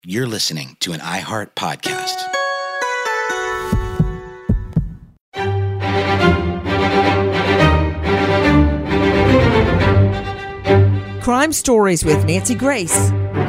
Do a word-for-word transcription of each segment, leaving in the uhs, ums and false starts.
You're listening to an iHeart podcast. Crime Stories with Nancy Grace.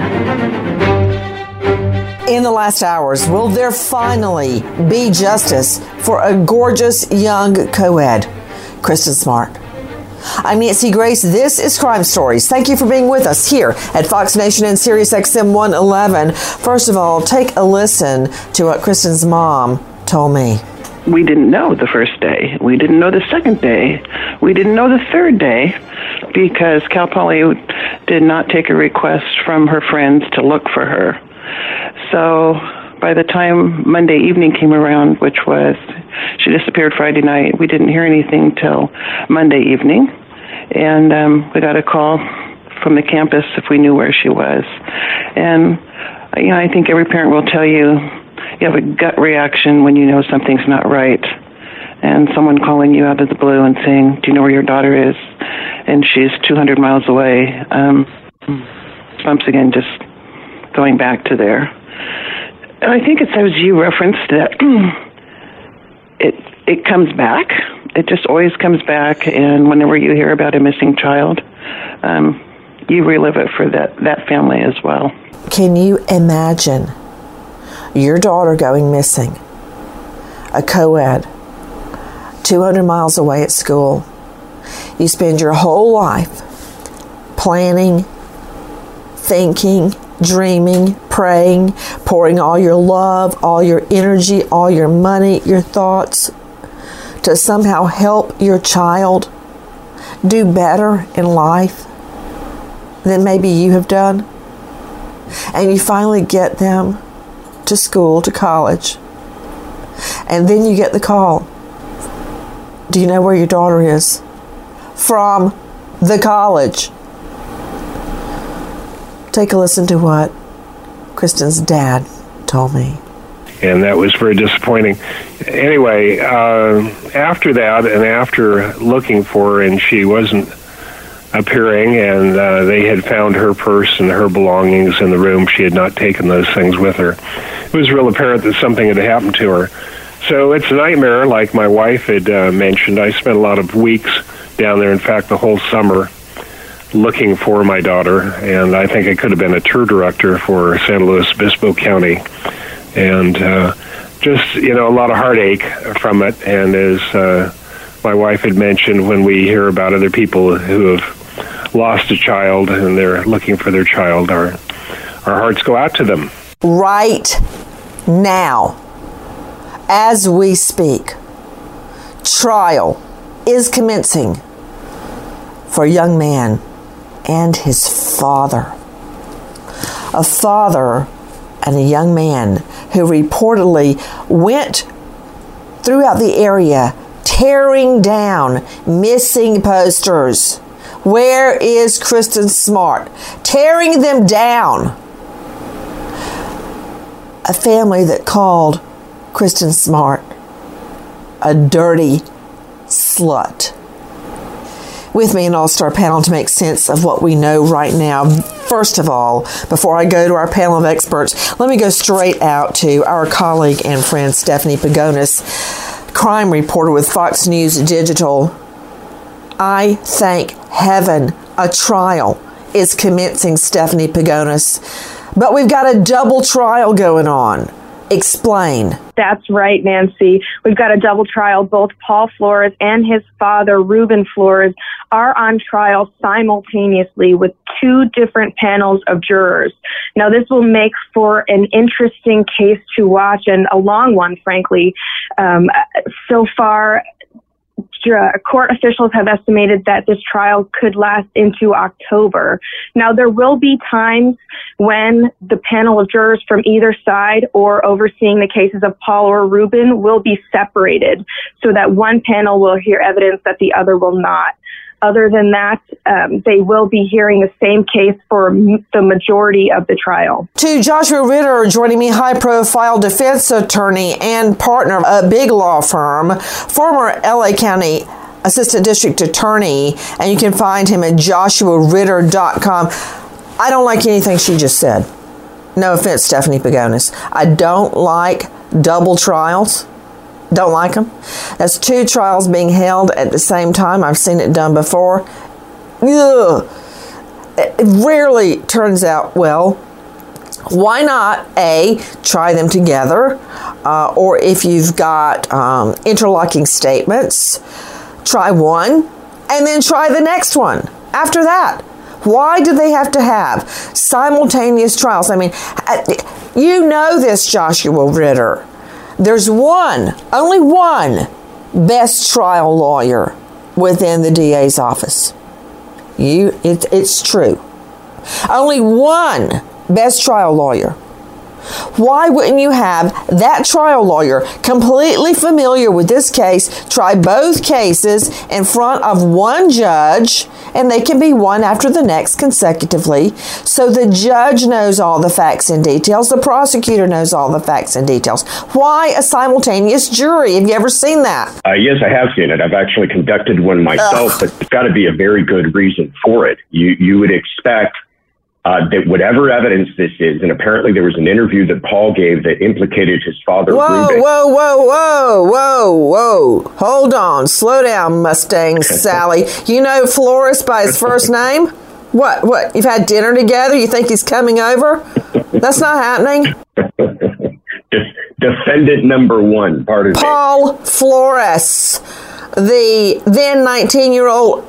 In the last hours, will there finally be justice for a gorgeous young co-ed, Kristen Smart? I'm Nancy Grace. This is Crime Stories. Thank you for being with us here at Fox Nation and Sirius X M one eleven. First of all, take a listen to what Kristen's mom told me. We didn't know the first day. We didn't know the second day. We didn't know the third day because Cal Poly did not take a request from her friends to look for her. So by the time Monday evening came around, which was, she disappeared Friday night, we didn't hear anything till Monday evening. And um, we got a call from the campus if we knew where she was. And, you know, I think every parent will tell you, you have a gut reaction when you know something's not right. And someone calling you out of the blue and saying, do you know where your daughter is? And she's two hundred miles away. Um, bumps again, just going back to there. And I think it's as you referenced that it it comes back. It just always comes back. And whenever you hear about a missing child, um, you relive it for that, that family as well. Can you imagine your daughter going missing, a co-ed, two hundred miles away at school? You spend your whole life planning, thinking, dreaming, praying, pouring all your love, all your energy, all your money, your thoughts to somehow help your child do better in life than maybe you have done. And you finally get them to school, to college. And then you get the call. Do you know where your daughter is? From the college. Take a listen to what Kristen's dad told me. And that was very disappointing. Anyway, uh, after that, and after looking for her, and she wasn't appearing, and uh, they had found her purse and her belongings in the room. She had not taken those things with her. It was real apparent that something had happened to her. So it's a nightmare, like my wife had uh, mentioned. I spent a lot of weeks down there, in fact, the whole summer, looking for my daughter, and I think I could have been a tour director for San Luis Obispo County. And uh, just, you know, a lot of heartache from it. And as uh, my wife had mentioned, when we hear about other people who have lost a child and they're looking for their child, our, our hearts go out to them. Right now, as we speak, trial is commencing for a young man and his father. A father and a young man who reportedly went throughout the area tearing down missing posters. Where is Kristen Smart? Tearing them down. A family that called Kristen Smart a dirty slut. With me, an all-star panel to make sense of what we know right now. First of all, before I go to our panel of experts, let me go straight out to our colleague and friend, Stephanie Pagonis, crime reporter with Fox News Digital. I thank heaven a trial is commencing, Stephanie Pagonis. But we've got a double trial going on. Explain. That's right, Nancy. We've got a double trial. Both Paul Flores and his father, Ruben Flores, are on trial simultaneously with two different panels of jurors. Now, this will make for an interesting case to watch, and a long one, frankly. Um, so far, court officials have estimated that this trial could last into October. Now, there will be times when the panel of jurors from either side or overseeing the cases of Paul or Ruben will be separated so that one panel will hear evidence that the other will not. Other than that, um, they will be hearing the same case for m- the majority of the trial. To Joshua Ritter, joining me, high-profile defense attorney and partner of a big law firm, former L A County Assistant District Attorney, and you can find him at joshua ritter dot com. I don't like anything she just said. No offense, Stephanie Pagonis. I don't like double trials. Don't like them. That's two trials being held at the same time. I've seen it done before. Ugh. It rarely turns out well. Why not, A, try them together, uh, or if you've got um, interlocking statements, try one, and then try the next one after that. Why do they have to have simultaneous trials? I mean, you know this, Joshua Ritter. There's one, only one, best trial lawyer within the D A's office. You, it, it's true. Only one best trial lawyer. Why wouldn't you have that trial lawyer completely familiar with this case try both cases in front of one judge, and they can be one after the next consecutively, so the judge knows all the facts and details, the prosecutor knows all the facts and details? Why a simultaneous jury? Have you ever seen that? Uh, yes, I have seen it. I've actually conducted one myself, Ugh. but there's got to be a very good reason for it. You, you would expect Uh, that whatever evidence this is, and apparently there was an interview that Paul gave that implicated his father, Whoa, Ruben. whoa, whoa, whoa, whoa, whoa. Hold on. Slow down, Mustang Sally. You know Flores by his first name? What, what? You've had dinner together? You think he's coming over? That's not happening. De- defendant number one, pardon me. Paul Flores, the then nineteen-year-old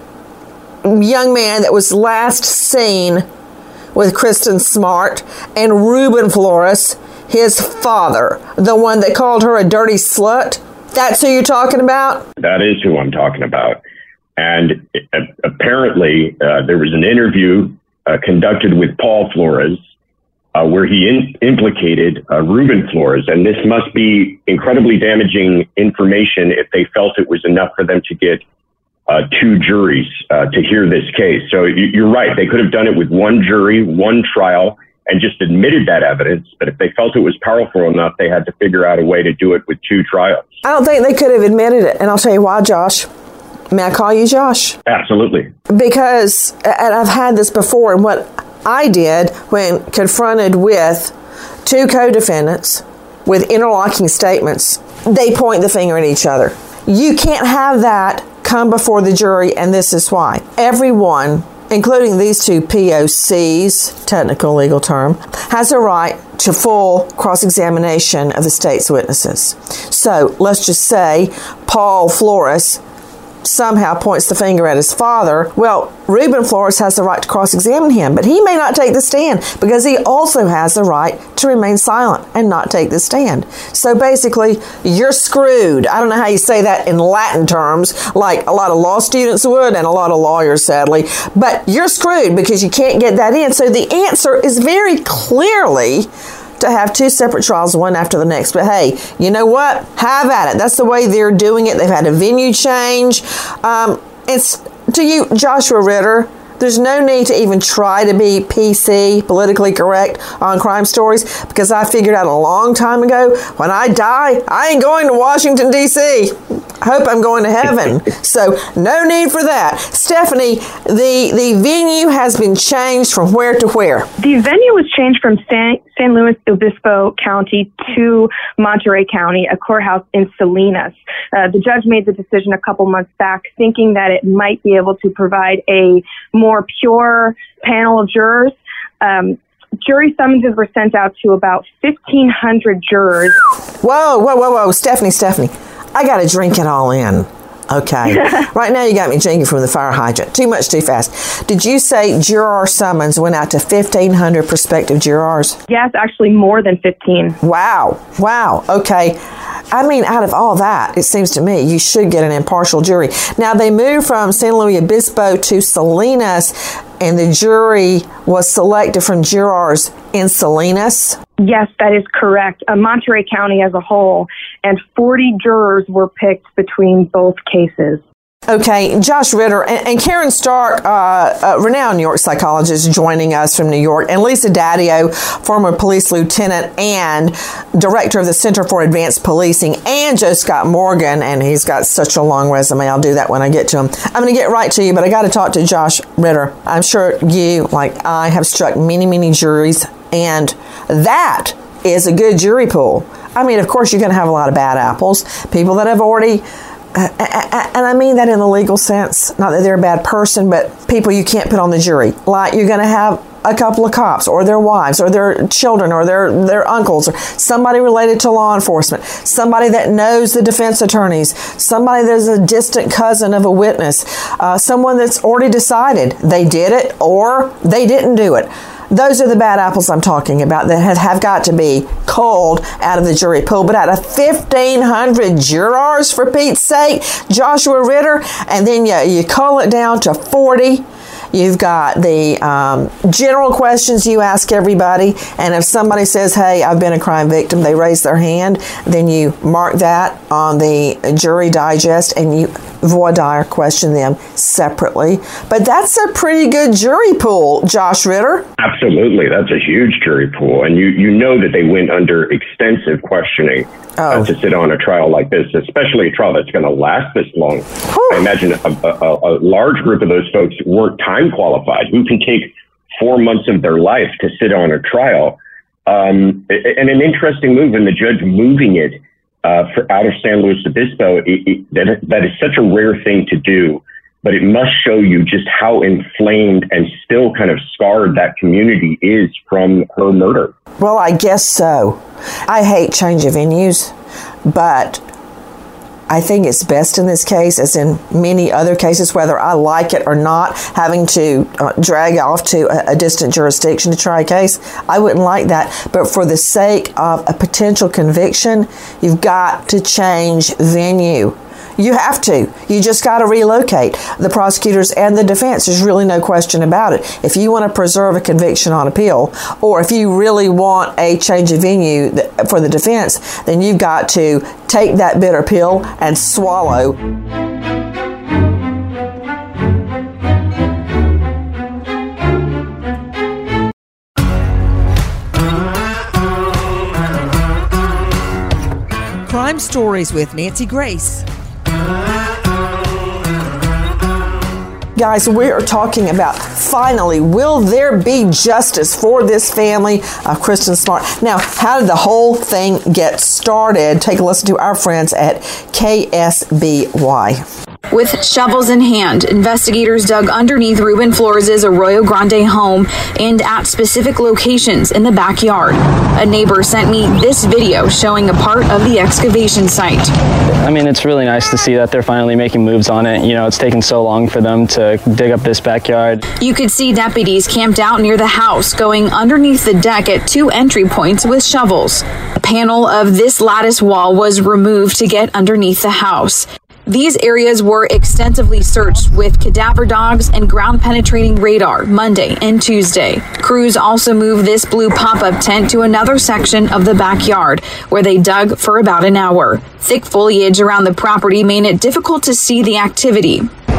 young man that was last seen with Kristen Smart, and Ruben Flores, his father, the one that called her a dirty slut. That's who you're talking about? That is who I'm talking about. And uh, apparently uh, there was an interview uh, conducted with Paul Flores uh, where he in- implicated uh, Ruben Flores. And this must be incredibly damaging information if they felt it was enough for them to get Uh, two juries uh, to hear this case. So you, you're right. They could have done it with one jury, one trial, and just admitted that evidence. But if they felt it was powerful enough, they had to figure out a way to do it with two trials. I don't think they could have admitted it. And I'll tell you why, Josh. May I call you Josh? Absolutely. Because, and I've had this before, and what I did when confronted with two co-defendants with interlocking statements, they point the finger at each other. You can't have that come before the jury, and this is why. Everyone, including these two P O Cs, technical legal term, has a right to full cross-examination of the state's witnesses. So let's just say Paul Flores somehow points the finger at his father. Well, Ruben Flores has the right to cross-examine him, but he may not take the stand because he also has the right to remain silent and not take the stand. So basically, you're screwed. I don't know how you say that in Latin terms, like a lot of law students would and a lot of lawyers, sadly, but you're screwed because you can't get that in. So the answer is very clearly to have two separate trials, one after the next. But hey, you know what? Have at it. That's the way they're doing it. They've had a venue change. Um, it's to you, Joshua Ritter, there's no need to even try to be P C, politically correct, on crime stories, because I figured out a long time ago, when I die, I ain't going to Washington, D C I hope I'm going to heaven. So no need for that. Stephanie, the, the venue has been changed from where to where? The venue was changed from San, San Luis Obispo County to Monterey County, a courthouse in Salinas. Uh, the judge made the decision a couple months back, thinking that it might be able to provide a more pure panel of jurors. Um, jury summonses were sent out to about fifteen hundred jurors. Whoa, whoa, whoa, whoa, Stephanie, Stephanie. I got to drink it all in. Okay. Right now you got me drinking from the fire hydrant. Too much, too fast. Did you say juror summons went out to fifteen hundred prospective jurors? Yes, actually more than fifteen. Wow. Wow. Okay. I mean, out of all that, it seems to me you should get an impartial jury. Now, they moved from San Luis Obispo to Salinas, and the jury was selected from jurors in Salinas? Yes, that is correct. Uh, Monterey County as a whole, and forty jurors were picked between both cases. Okay, Josh Ritter and, and Karen Stark, uh, a renowned New York psychologist, joining us from New York, and Lisa Daddio, former police lieutenant and director of the Center for Advanced Policing, and Joe Scott Morgan, and he's got such a long resume. I'll do that when I get to him. I'm going to get right to you, but I got to talk to Josh Ritter. I'm sure you, like I, have struck many, many juries And that is a good jury pool. I mean, of course, you're going to have a lot of bad apples, people that have already, uh, and I mean that in the legal sense, not that they're a bad person, but people you can't put on the jury. Like you're going to have a couple of cops or their wives or their children or their, their uncles or somebody related to law enforcement, somebody that knows the defense attorneys, somebody that's a distant cousin of a witness, uh, someone that's already decided they did it or they didn't do it. Those are the bad apples I'm talking about that have, have got to be culled out of the jury pool. But out of fifteen hundred jurors, for Pete's sake, Joshua Ritter, and then you, you cull it down to forty. You've got the um, general questions you ask everybody, and if somebody says, hey, I've been a crime victim, they raise their hand, then you mark that on the jury digest and you voir dire question them separately. But that's a pretty good jury pool, Josh Ritter. Absolutely. That's a huge jury pool. And you, you know that they went under extensive questioning oh. uh, to sit on a trial like this, especially a trial that's going to last this long. Whew. I imagine a, a, a large group of those folks weren't time qualified. Who can take four months of their life to sit on a trial? Um, and an interesting move, and the judge moving it uh, for out of San Luis Obispo, it, it, that, that is such a rare thing to do, but it must show you just how inflamed and still kind of scarred that community is from her murder. Well, I guess so. I hate change of venues, but I think it's best in this case, as in many other cases, whether I like it or not, having to uh, drag off to a, a distant jurisdiction to try a case. I wouldn't like that. But for the sake of a potential conviction, you've got to change venue. You have to. You just got to relocate. The prosecutors and the defense, there's really no question about it. If you want to preserve a conviction on appeal, or if you really want a change of venue for the defense, then you've got to take that bitter pill and swallow. Crime Stories with Nancy Grace. Guys, we are talking about, finally, will there be justice for this family of Kristen Smart? Now, how did the whole thing get started? Take a listen to our friends at K S B Y. With shovels in hand, investigators dug underneath Ruben Flores' Arroyo Grande home and at specific locations in the backyard. A neighbor sent me this video showing a part of the excavation site. I mean, it's really nice to see that they're finally making moves on it. You know, it's taken so long for them to dig up this backyard. You could see deputies camped out near the house, going underneath the deck at two entry points with shovels. A panel of this lattice wall was removed to get underneath the house. These areas were extensively searched with cadaver dogs and ground-penetrating radar Monday and Tuesday. Crews also moved this blue pop-up tent to another section of the backyard, where they dug for about an hour. Thick foliage around the property made it difficult to see the activity.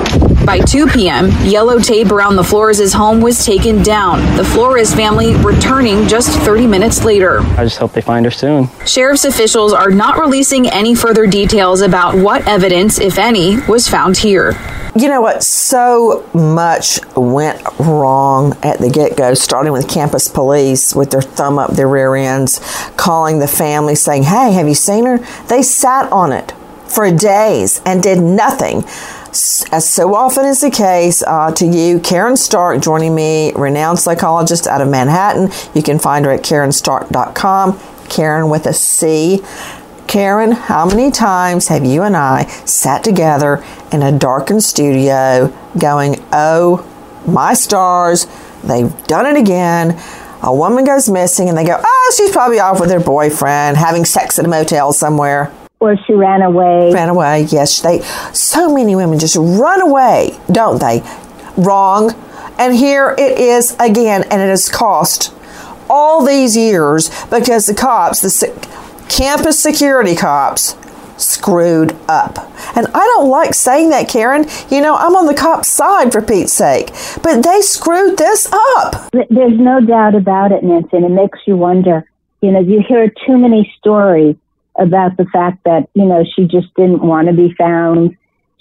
By two p.m., yellow tape around the Flores' home was taken down, the Flores family returning just thirty minutes later. I just hope they find her soon. Sheriff's officials are not releasing any further details about what evidence, if any, was found here. You know what? So much went wrong at the get-go, starting with campus police with their thumb up their rear ends, calling the family saying, hey, have you seen her? They sat on it for days and did nothing. As so often is the case, uh, to you, Karen Stark joining me, renowned psychologist out of Manhattan. You can find her at karen stark dot com, Karen with a C. Karen, how many times have you and I sat together in a darkened studio going, oh, my stars, they've done it again. A woman goes missing and they go, oh, she's probably off with her boyfriend, having sex at a motel somewhere. Or she ran away. Ran away, yes. They, so many women just run away, don't they? Wrong. And here it is again, and it has cost all these years because the cops, the se- campus security cops, screwed up. And I don't like saying that, Karen. You know, I'm on the cop's side for Pete's sake. But they screwed this up. There's no doubt about it, Nancy, and it makes you wonder. You know, you hear too many stories about the fact that, you know, she just didn't want to be found.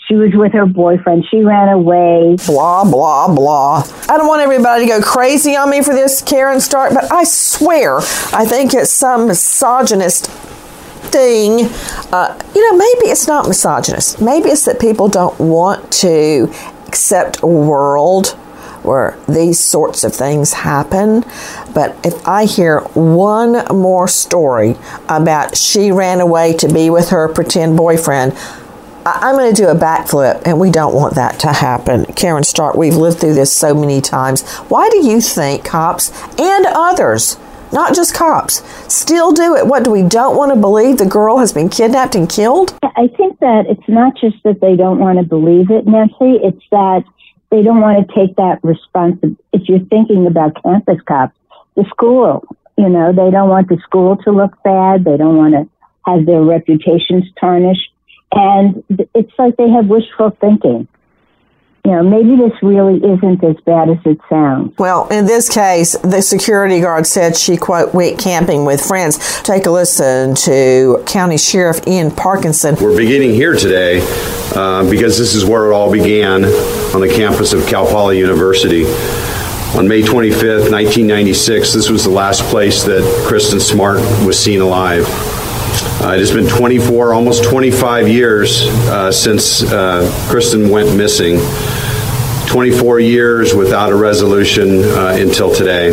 She was with her boyfriend. She ran away. Blah, blah, blah. I don't want everybody to go crazy on me for this, Karen Stark, but I swear, I think it's some misogynist thing. Uh, you know, maybe it's not misogynist. Maybe it's that people don't want to accept a world where these sorts of things happen. But if I hear one more story about she ran away to be with her pretend boyfriend, I'm going to do a backflip, and we don't want that to happen. Karen Stark, we've lived through this so many times. Why do you think cops and others, not just cops, still do it? What, do we don't want to believe the girl has been kidnapped and killed? I think that it's not just that they don't want to believe it, Nancy. It's that they don't want to take that responsibility. If you're thinking about campus cops, the school, you know, they don't want the school to look bad. They don't want to have their reputations tarnished. And it's like they have wishful thinking. You know, maybe this really isn't as bad as it sounds. Well, in this case, the security guard said she, quote, went camping with friends. Take a listen to County Sheriff Ian Parkinson. We're beginning here today uh, because this is where it all began on the campus of Cal Poly University. On May twenty-fifth, nineteen ninety-six, this was the last place that Kristen Smart was seen alive. Uh, it has been twenty-four, almost twenty-five years uh, since uh, Kristen went missing. twenty-four years without a resolution uh, until today.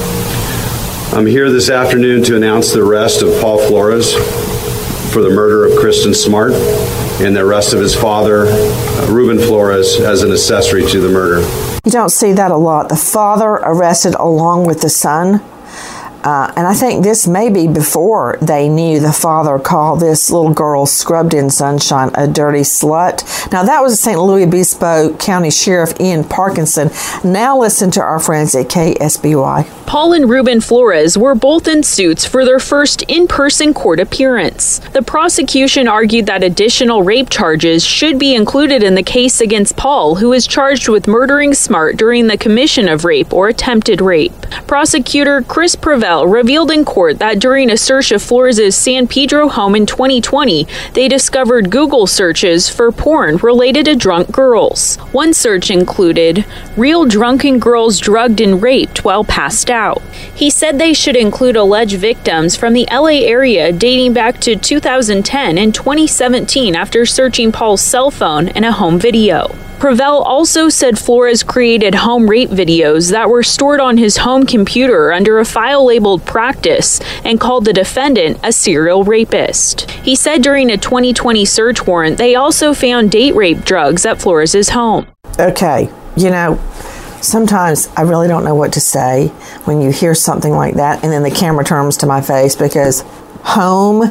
I'm here this afternoon to announce the arrest of Paul Flores for the murder of Kristen Smart and the arrest of his father, uh, Ruben Flores, as an accessory to the murder. You don't see that a lot. The father arrested along with the son. Uh, and I think this may be before they knew the father called this little girl scrubbed in sunshine a dirty slut. Now, that was Saint Louis Obispo County Sheriff Ian Parkinson. Now listen to our friends at K S B Y. Paul and Ruben Flores were both in suits for their first in-person court appearance. The prosecution argued that additional rape charges should be included in the case against Paul, who is charged with murdering Smart during the commission of rape or attempted rape. Prosecutor Chris Prevel revealed in court that during a search of Flores' San Pedro home in twenty twenty, they discovered Google searches for porn related to drunk girls. One search included real drunken girls drugged and raped while passed out. He said they should include alleged victims from the L A area dating back to two thousand ten and twenty seventeen after searching Paul's cell phone and a home video. Prevel also said Flores created home rape videos that were stored on his home computer under a file labeled Practice and called the defendant a serial rapist. He said during a twenty twenty search warrant, they also found date rape drugs at Flores' home. Okay, you know, sometimes I really don't know what to say when you hear something like that and then the camera turns to my face, because home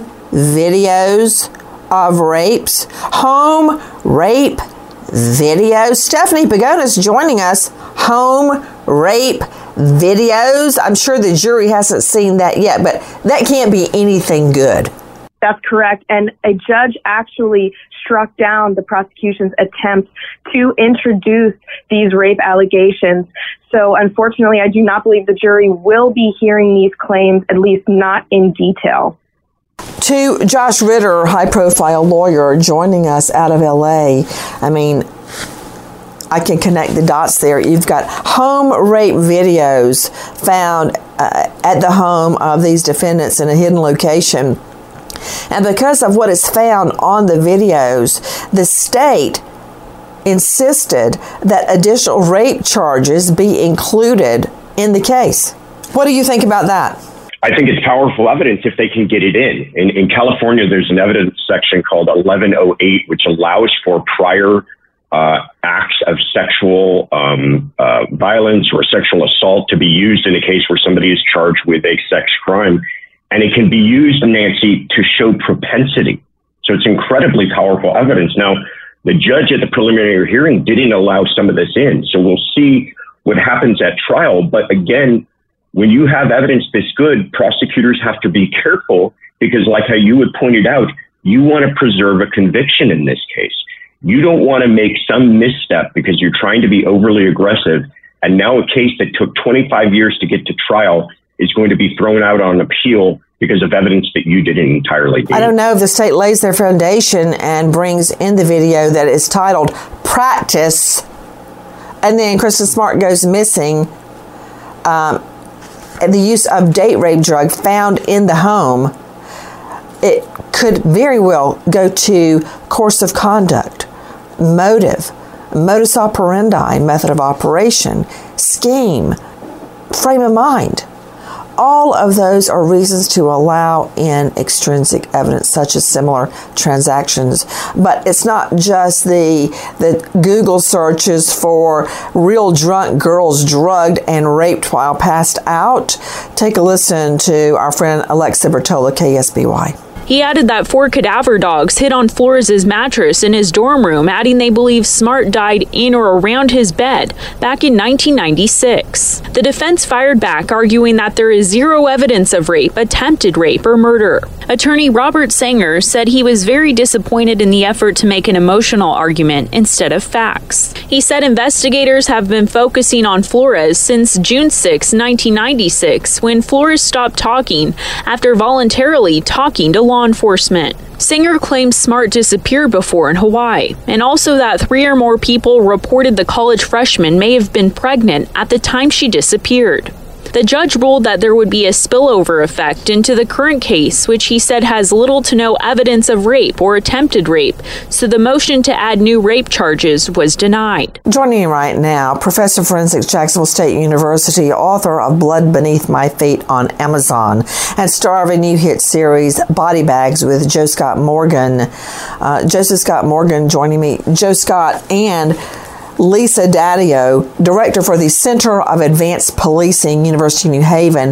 videos of rapes, home rape videos. Stephanie Pagonis joining us. Home rape videos. I'm sure the jury hasn't seen that yet, but that can't be anything good. That's correct. And a judge actually struck down the prosecution's attempt to introduce these rape allegations. So unfortunately, I do not believe the jury will be hearing these claims, at least not in detail. To Josh Ritter, high-profile lawyer, joining us out of L A. I mean, I can connect the dots there. You've got home rape videos found uh, at the home of these defendants in a hidden location. And because of what is found on the videos, the state insisted that additional rape charges be included in the case. What do you think about that? I think it's powerful evidence if they can get it in. In, in California, there's an evidence section called eleven oh eight, which allows for prior uh, acts of sexual um, uh, violence or sexual assault to be used in a case where somebody is charged with a sex crime. And it can be used, Nancy, to show propensity. So it's incredibly powerful evidence. Now, the judge at the preliminary hearing didn't allow some of this in. So we'll see what happens at trial. But again, when you have evidence this good, prosecutors have to be careful because, like how you had pointed out, you want to preserve a conviction in this case. You don't want to make some misstep because you're trying to be overly aggressive. And now a case that took twenty-five years to get to trial is going to be thrown out on appeal because of evidence that you didn't entirely do. I don't know if the state lays their foundation and brings in the video that is titled Practice, and then Kristen Smart goes missing. Um, and the use of date rape drug found in the home, it could very well go to course of conduct, motive, modus operandi, method of operation, scheme, frame of mind. All of those are reasons to allow in extrinsic evidence, such as similar transactions. But it's not just the the Google searches for real drunk girls drugged and raped while passed out. Take a listen to our friend Alexa Bertola, K S B Y. He added that four cadaver dogs hid on Flores' mattress in his dorm room, adding they believe Smart died in or around his bed back in nineteen ninety-six. The defense fired back, arguing that there is zero evidence of rape, attempted rape, or murder. Attorney Robert Sanger said he was very disappointed in the effort to make an emotional argument instead of facts. He said investigators have been focusing on Flores since June sixth, nineteen ninety-six, when Flores stopped talking after voluntarily talking to law enforcement. Singer claims Smart disappeared before in Hawaii, and also that three or more people reported the college freshman may have been pregnant at the time she disappeared. The judge ruled that there would be a spillover effect into the current case, which he said has little to no evidence of rape or attempted rape, so the motion to add new rape charges was denied. Joining me right now, Professor of Forensics, Jacksonville State University, author of Blood Beneath My Feet on Amazon, and star of a new hit series, Body Bags, with Joe Scott Morgan. Uh, Joseph Scott Morgan joining me. Joe Scott and Lisa Daddio, director for the Center of Advanced Policing, University of New Haven.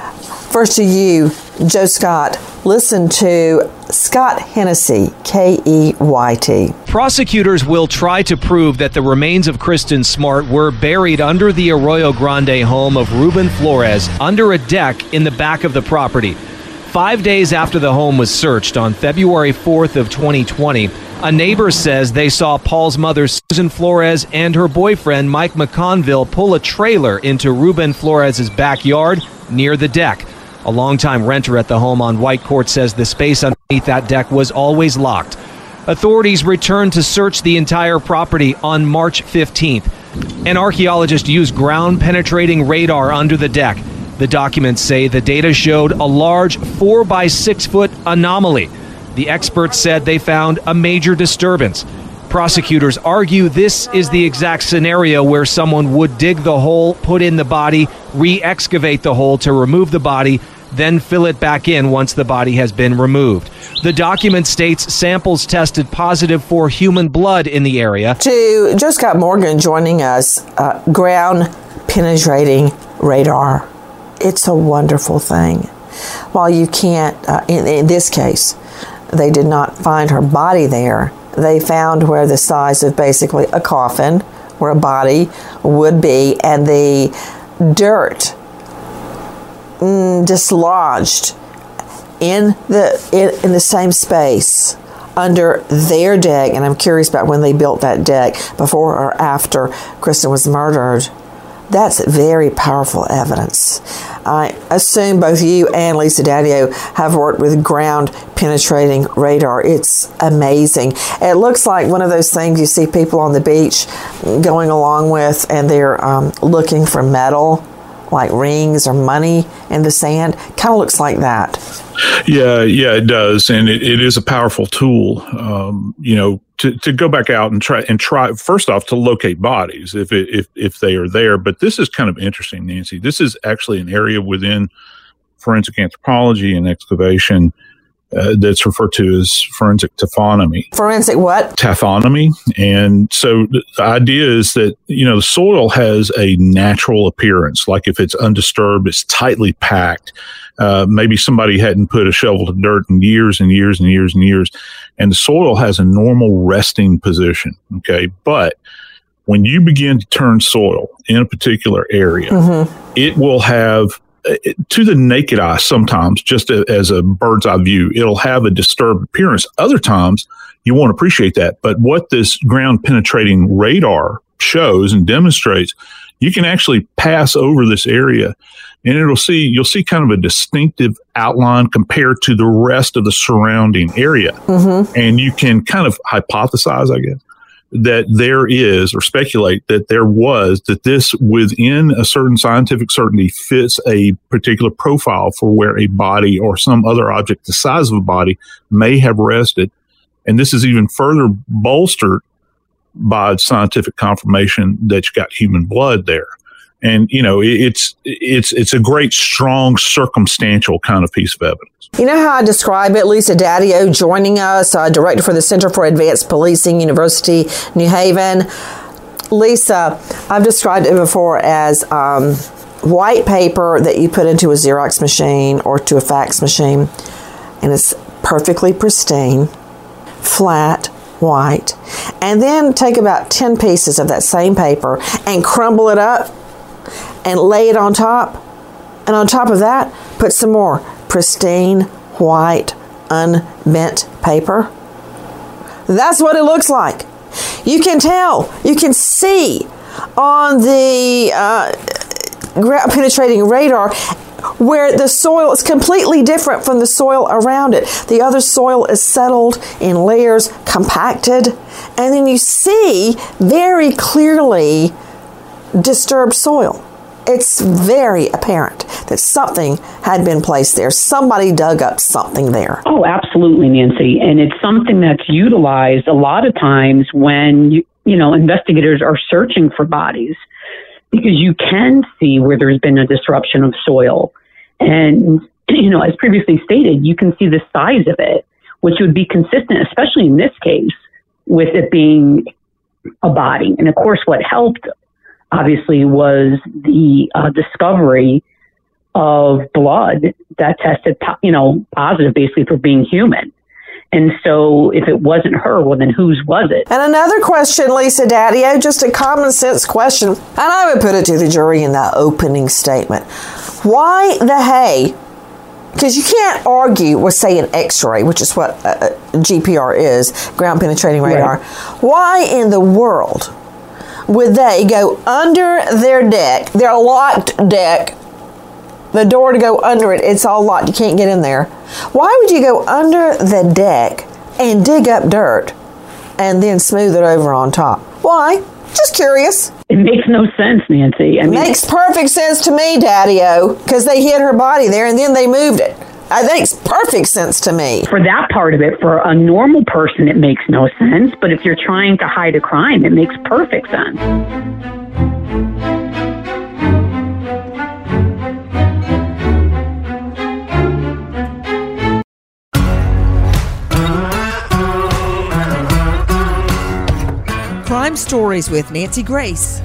First to you, Joe Scott. Listen to Scott Hennessy, K E Y T. Prosecutors will try to prove that the remains of Kristen Smart were buried under the Arroyo Grande home of Ruben Flores under a deck in the back of the property. Five days after the home was searched on February fourth of twenty twenty, a neighbor says they saw Paul's mother, Susan Flores, and her boyfriend, Mike McConville, pull a trailer into Ruben Flores' backyard near the deck. A longtime renter at the home on White Court says the space underneath that deck was always locked. Authorities returned to search the entire property on March fifteenth. An archaeologist used ground-penetrating radar under the deck. The documents say the data showed a large four by six foot anomaly. The experts said they found a major disturbance. Prosecutors argue this is the exact scenario where someone would dig the hole, put in the body, re-excavate the hole to remove the body, then fill it back in once the body has been removed. The document states samples tested positive for human blood in the area. To Joe Scott Morgan joining us, uh, ground penetrating radar. It's a wonderful thing. While you can't, uh, in, in this case, they did not find her body there. They found where the size of basically a coffin, where a body would be, and the dirt mm, dislodged in the in, in the same space under their deck. And I'm curious about when they built that deck, before or after Kristen was murdered. That's very powerful evidence. I assume both you and Lisa Daddio have worked with ground penetrating radar. It's amazing. It looks like one of those things you see people on the beach going along with, and they're um, looking for metal, like rings or money in the sand. Kind of looks like that. Yeah, yeah, it does. And it, it is a powerful tool, um, you know, to, to go back out and try and try, first off, to locate bodies if it, if, if they are there. But this is kind of interesting, Nancy. This is actually an area within forensic anthropology and excavation uh, that's referred to as forensic taphonomy. Forensic what? Taphonomy. And so the idea is that, you know, the soil has a natural appearance. Like if it's undisturbed, it's tightly packed. Uh, maybe somebody hadn't put a shovel of dirt in years and years and years and years. And the soil has a normal resting position. Okay. But when you begin to turn soil in a particular area, mm-hmm. it will have, to the naked eye sometimes, just a, as a bird's eye view, it'll have a disturbed appearance. Other times you won't appreciate that. But what this ground penetrating radar shows and demonstrates, you can actually pass over this area and it'll see, you'll see kind of a distinctive outline compared to the rest of the surrounding area. Mm-hmm. And you can kind of hypothesize, I guess, that there is, or speculate that there was, that this within a certain scientific certainty fits a particular profile for where a body or some other object the size of a body may have rested. And this is even further bolstered by scientific confirmation that you got human blood there. And, you know, it's it's it's a great, strong, circumstantial kind of piece of evidence. You know how I describe it? Lisa Daddio joining us, uh, director for the Center for Advanced Policing, University, New Haven. Lisa, I've described it before as um, white paper that you put into a Xerox machine or to a fax machine, and it's perfectly pristine, flat, white. And then take about ten pieces of that same paper and crumble it up and lay it on top. And on top of that, put some more pristine, white, unbent paper. That's what it looks like. You can tell, you can see on the uh, ground penetrating radar where the soil is completely different from the soil around it. The other soil is settled in layers, compacted, and then you see very clearly disturbed soil. It's very apparent that something had been placed there. Somebody dug up something there. Oh, absolutely, Nancy. And it's something that's utilized a lot of times when, you, you know, investigators are searching for bodies, because you can see where there's been a disruption of soil. And, you know, as previously stated, you can see the size of it, which would be consistent, especially in this case, with it being a body. And of course, what helped, obviously, was the uh, discovery of blood that tested, you know, positive basically for being human. And so if it wasn't her, well, then whose was it? And another question, Lisa Daddio, just a common sense question, and I would put it to the jury in the opening statement. Why the hay? Because you can't argue with, say, an X-ray, which is what uh, G P R is, ground penetrating radar. Right. Why in the world would they go under their deck, their locked deck, the door to go under it, it's all locked, you can't get in there. Why would you go under the deck and dig up dirt and then smooth it over on top? Why? Just curious. It makes no sense, Nancy. I mean, makes perfect sense to me, Daddy-O, because they hid her body there and then they moved it. It makes perfect sense to me. For that part of it, for a normal person, it makes no sense. But if you're trying to hide a crime, it makes perfect sense. Crime Stories with Nancy Grace.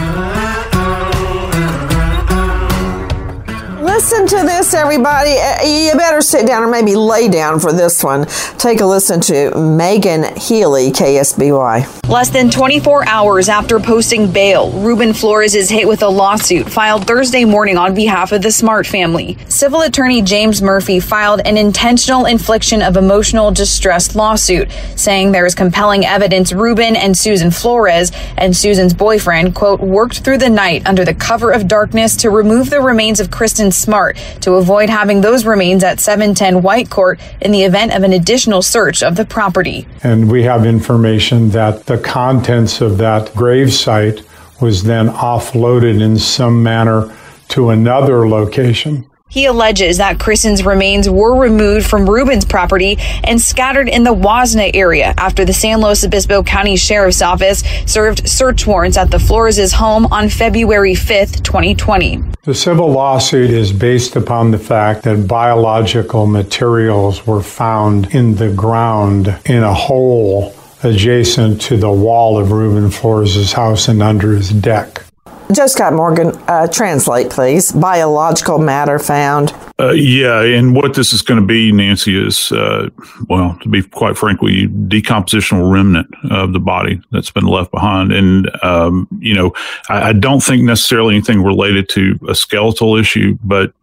Listen to this, everybody. You better sit down or maybe lay down for this one. Take a listen to Megan Healy, K S B Y. Less than twenty-four hours after posting bail, Ruben Flores is hit with a lawsuit filed Thursday morning on behalf of the Smart family. Civil attorney James Murphy filed an intentional infliction of emotional distress lawsuit, saying there is compelling evidence Ruben and Susan Flores and Susan's boyfriend, quote, worked through the night under the cover of darkness to remove the remains of Kristen Smart to avoid having those remains at seven ten White Court in the event of an additional search of the property. And we have information that the contents of that grave site was then offloaded in some manner to another location. He alleges that Kristen's remains were removed from Ruben's property and scattered in the Wasna area after the San Luis Obispo County Sheriff's Office served search warrants at the Flores' home on February fifth, twenty twenty. The civil lawsuit is based upon the fact that biological materials were found in the ground in a hole adjacent to the wall of Ruben Flores' house and under his deck. Joe Scott Morgan, uh, translate, please. Biological matter found. Uh, yeah, and what this is going to be, Nancy, is, uh, well, to be quite frank with you, decompositional remnant of the body that's been left behind. And, um, you know, I, I don't think necessarily anything related to a skeletal issue, but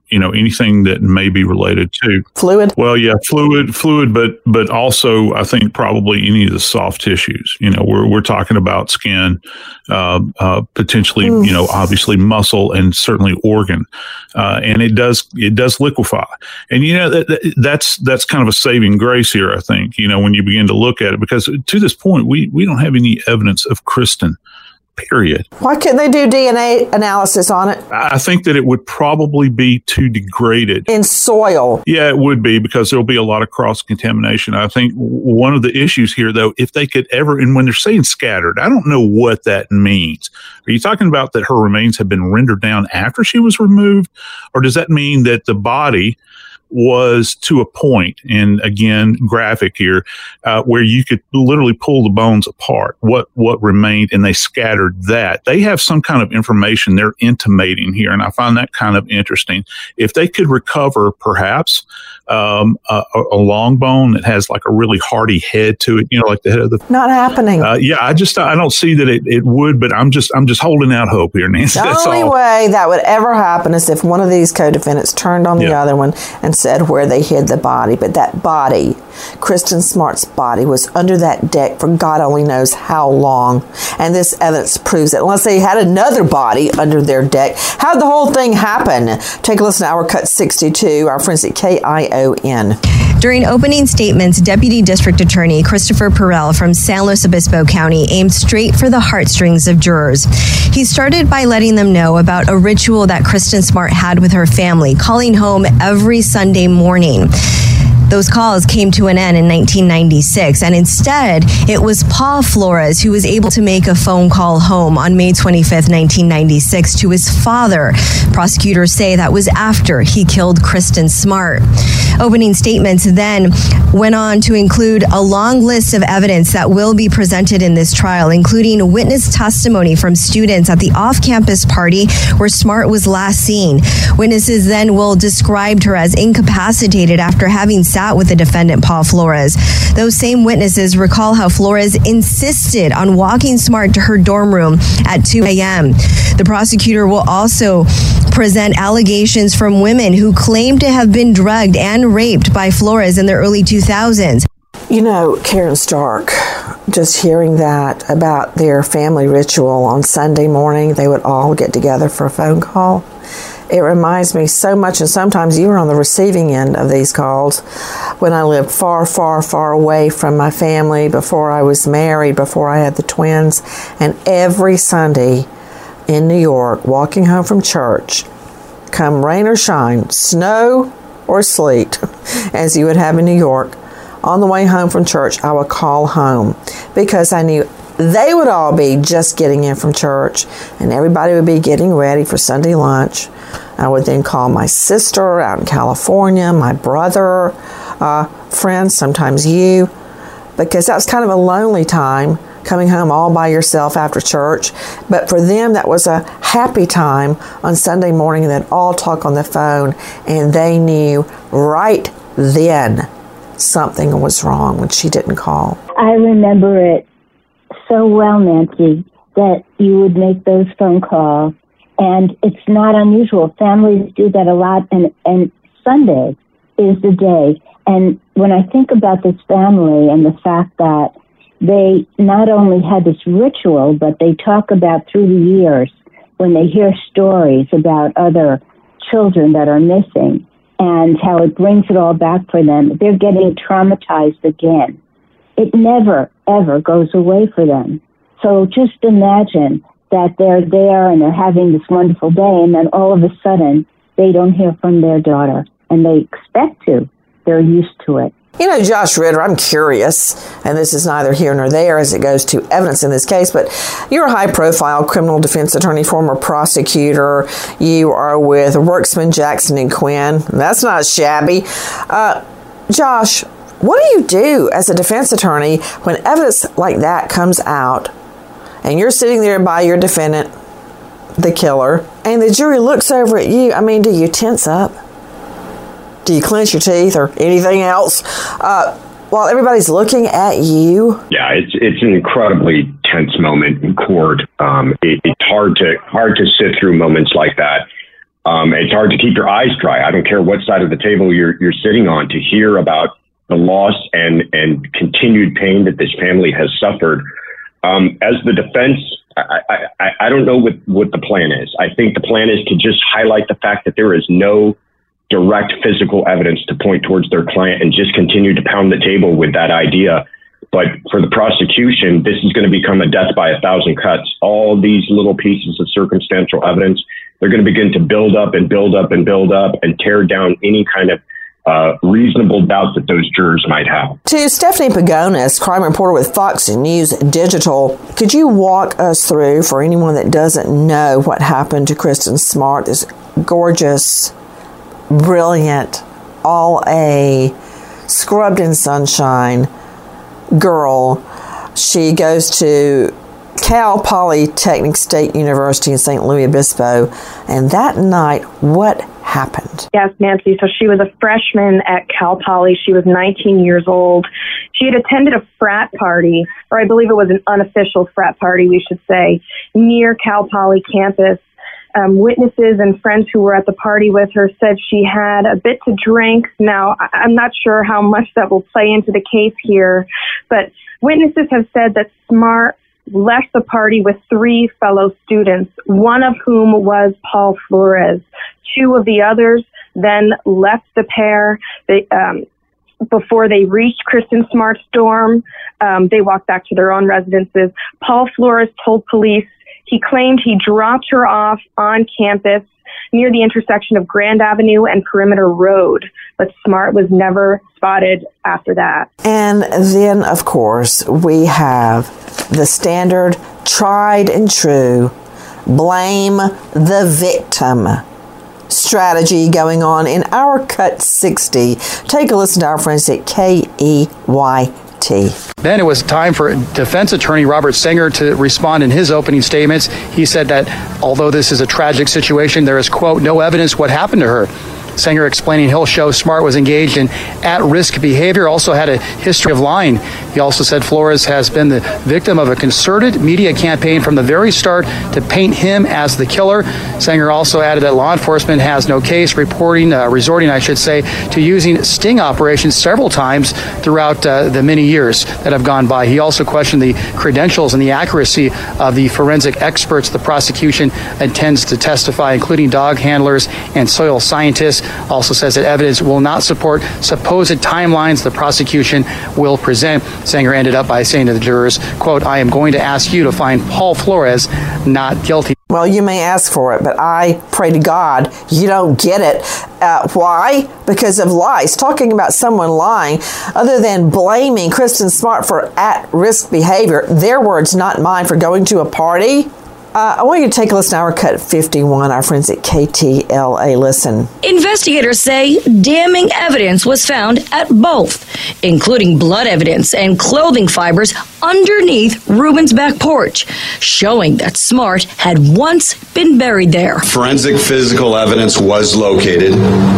you know, anything that may be related to fluid. Well, yeah, fluid, fluid, but but also I think probably any of the soft tissues. You know, we're we're talking about skin, uh, uh, potentially, mm. you know, obviously muscle and certainly organ, uh, and it does it does liquefy. And you know that, that's that's kind of a saving grace here, I think. You know, when you begin to look at it, because to this point we we don't have any evidence of Kristen. Period. Why couldn't they do D N A analysis on it? I think that it would probably be too degraded. In soil. Yeah, it would be, because there'll be a lot of cross-contamination. I think one of the issues here, though, if they could ever, and when they're saying scattered, I don't know what that means. Are you talking about that her remains have been rendered down after she was removed? Or does that mean that the body was to a point, and again, graphic here, uh, where you could literally pull the bones apart, what what remained, and they scattered that. They have some kind of information they're intimating here, and I find that kind of interesting. If they could recover, perhaps, um, a, a long bone that has like a really hardy head to it, you know, like the head of the... Not happening. Uh, yeah, I just, I don't see that it, it would, but I'm just, I'm just holding out hope here, Nancy. The That's only all. way that would ever happen is if one of these co-defendants turned on the Yeah. other one and said where they hid the body. But that body, Kristen Smart's body, was under that deck for God only knows how long. And this evidence proves it. Unless they had another body under their deck. How'd the whole thing happen? Take a listen to Our Cut sixty-two, our friends at K I O N. During opening statements, Deputy District Attorney Christopher Perrell from San Luis Obispo County aimed straight for the heartstrings of jurors. He started by letting them know about a ritual that Kristen Smart had with her family, calling home every Sunday morning. Those calls came to an end in nineteen ninety-six, and instead, it was Paul Flores who was able to make a phone call home on May twenty-fifth, nineteen ninety-six, to his father. Prosecutors say that was after he killed Kristen Smart. Opening statements then went on to include a long list of evidence that will be presented in this trial, including witness testimony from students at the off-campus party where Smart was last seen. Witnesses then will describe her as incapacitated after having sat with the defendant, Paul Flores. Those same witnesses recall how Flores insisted on walking Smart to her dorm room at two a.m. The prosecutor will also present allegations from women who claim to have been drugged and raped by Flores in the early two thousands. You know, Karen Stark, just hearing that about their family ritual on Sunday morning, they would all get together for a phone call. It reminds me so much, and sometimes you were on the receiving end of these calls when I lived far, far, far away from my family, before I was married, before I had the twins. And every Sunday in New York, walking home from church, come rain or shine, snow or sleet, as you would have in New York, on the way home from church, I would call home because I knew they would all be just getting in from church, and everybody would be getting ready for Sunday lunch. I would then call my sister out in California, my brother, uh, friends, sometimes you, because that was kind of a lonely time, coming home all by yourself after church. But for them, that was a happy time on Sunday morning, and they'd all talk on the phone, and they knew right then something was wrong when she didn't call. I remember it so well, Nancy, that you would make those phone calls, and it's not unusual. Families do that a lot, and, and Sunday is the day. And when I think about this family and the fact that they not only had this ritual, but they talk about through the years when they hear stories about other children that are missing and how it brings it all back for them, they're getting traumatized again. It never, ever goes away for them. So just imagine that they're there and they're having this wonderful day, and then all of a sudden they don't hear from their daughter, and they expect to. They're used to it. You know, Josh Ritter, I'm curious, and this is neither here nor there as it goes to evidence in this case, but you're a high-profile criminal defense attorney, former prosecutor. You are with Worksman, Jackson, and Quinn. That's not shabby. Uh, Josh, what do you do as a defense attorney when evidence like that comes out, and you're sitting there by your defendant, the killer, and the jury looks over at you? I mean, do you tense up? Do you clench your teeth or anything else uh, while everybody's looking at you? Yeah, it's it's an incredibly tense moment in court. Um, it, it's hard to hard to sit through moments like that. Um, it's hard to keep your eyes dry. I don't care what side of the table you're you're sitting on, to hear about the loss and and continued pain that this family has suffered. Um, as the defense, I, I, I don't know what, what the plan is. I think the plan is to just highlight the fact that there is no direct physical evidence to point towards their client and just continue to pound the table with that idea. But for the prosecution, this is going to become a death by a thousand cuts. All these little pieces of circumstantial evidence, they're going to begin to build up and build up and build up and tear down any kind of uh, reasonable doubt that those jurors might have. To Stephanie Pagonis, crime reporter with Fox News Digital, could you walk us through, for anyone that doesn't know, what happened to Kristen Smart, this gorgeous, brilliant, all A, scrubbed in sunshine girl? She goes to Cal Polytechnic State University in Saint Louis Obispo, and that night, what happened? Yes, Nancy. So she was a freshman at Cal Poly. She was nineteen years old. She had attended a frat party, or I believe it was an unofficial frat party, we should say, near Cal Poly campus. Um, witnesses and friends who were at the party with her said she had a bit to drink. Now, I'm not sure how much that will play into the case here, but witnesses have said that Smart left the party with three fellow students, one of whom was Paul Flores. Two of the others then left the pair. They, um, before they reached Kristen Smart's dorm, um, they walked back to their own residences. Paul Flores told police he claimed he dropped her off on campus near the intersection of Grand Avenue and Perimeter Road, but Smart was never spotted after that. And then, of course, we have the standard, tried and true, blame the victim strategy going on in our Cut sixty. Take a listen to our friends at K E Y T. Then it was time for defense attorney Robert Sanger to respond in his opening statements. He said that although this is a tragic situation, there is, quote, no evidence what happened to her. Sanger explaining he'll show Smart was engaged in at-risk behavior, also had a history of lying. He also said Flores has been the victim of a concerted media campaign from the very start to paint him as the killer. Sanger also added that law enforcement has no case reporting, uh, resorting, I should say, to using sting operations several times throughout uh, the many years that have gone by. He also questioned the credentials and the accuracy of the forensic experts the prosecution intends to testify, including dog handlers and soil scientists. Also says that evidence will not support supposed timelines the prosecution will present. Sanger ended up by saying to the jurors, quote, I am going to ask you to find Paul Flores not guilty. Well, you may ask for it, but I pray to God you don't get it. Uh, why? Because of lies. Talking about someone lying, other than blaming Kristen Smart for at-risk behavior, their words, not mine, for going to a party. Uh, I want you to take a listen to our Cut fifty-one, our friends at K T L A. Listen. Investigators say damning evidence was found at both, including blood evidence and clothing fibers underneath Ruben's back porch, showing that Smart had once been buried there. Forensic physical evidence was located.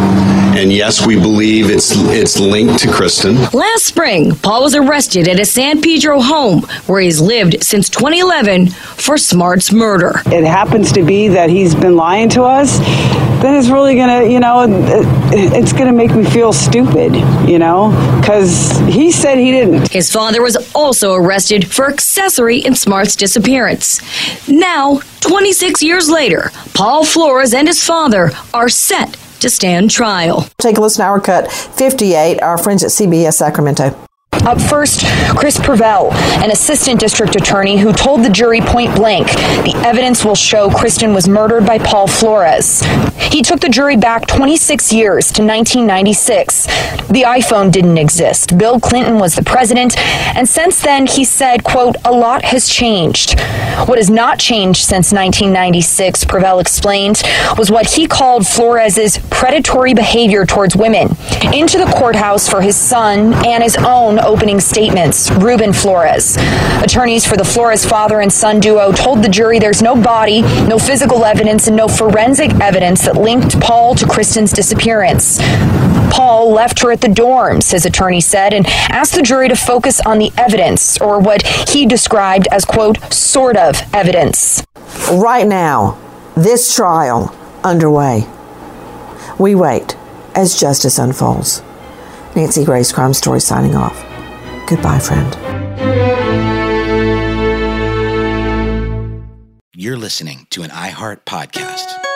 And yes, we believe it's it's linked to Kristen. Last spring, Paul was arrested at a San Pedro home where he's lived since twenty eleven for Smart's murder. It happens to be that he's been lying to us. Then it's really gonna, you know, it's gonna make me feel stupid, you know, because he said he didn't. His father was also arrested for accessory in Smart's disappearance. Now, twenty-six years later, Paul Flores and his father are set to stand trial. Take a listen to our Cut fifty-eight, our friends at C B S Sacramento. Up first, Chris Purvell, an assistant district attorney who told the jury point blank the evidence will show Kristen was murdered by Paul Flores. He took the jury back twenty-six years to nineteen ninety-six. The iPhone didn't exist. Bill Clinton was the president, and since then, he said, quote, a lot has changed. What has not changed since nineteen ninety-six, Purvell explained, was what he called Flores's predatory behavior towards women. Into the courthouse for his son and his own opening statements, Ruben Flores. Attorneys for the Flores father and son duo told the jury there's no body, no physical evidence, and no forensic evidence that linked Paul to Kristen's disappearance. Paul left her at the dorms, his attorney said, and asked the jury to focus on the evidence, or what he described as, quote, sort of evidence. Right now, this trial underway. We wait as justice unfolds. Nancy Grace, Crime Story, signing off. Goodbye, friend. You're listening to an iHeart podcast.